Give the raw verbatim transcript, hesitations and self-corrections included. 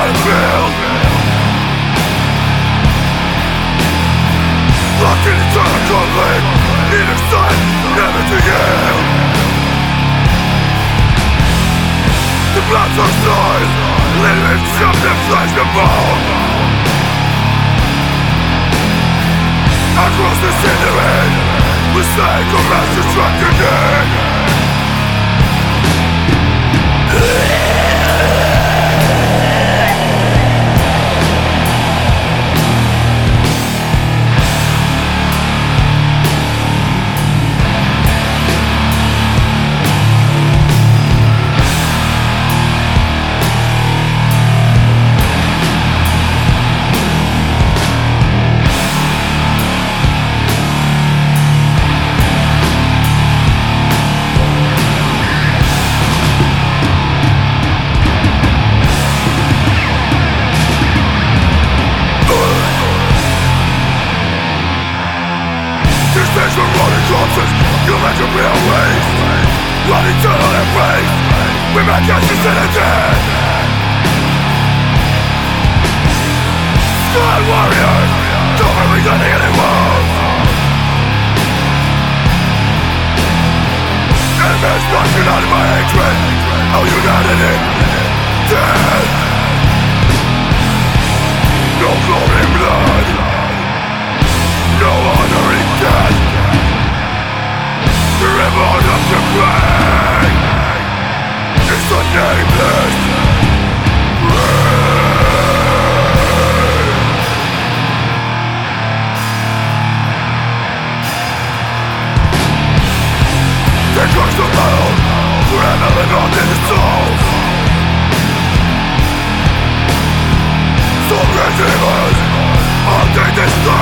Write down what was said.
battlefield, locked in eternal conflict, neither side, never to yield. The bloods are swords, living from the flesh and bone. Across the cindering, mistake of mass destruction. From rolling corpses, you'll make a real waste. Blood eternal embrace, we make ashes in the dead. Sky warriors, covering the healing wounds. Enemies marching out of my hatred, how united in death. No glory in blood, no honor in death. The revolt of the brain is the nameless brain. There comes the battle, forever and on in the souls. Soul great demons, all day destroy.